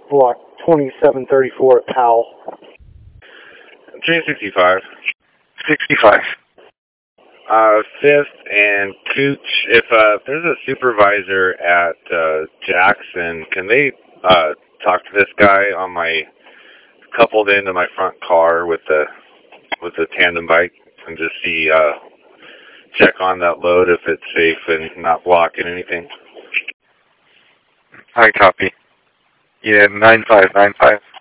block 2734 at Powell. 365. 65. 5th and Cooch, if there's a supervisor at Jackson, can they talk to this guy on my coupled into my front car with the tandem bike and just see check on that load if it's safe and not blocking anything? I copy. Yeah, 9595.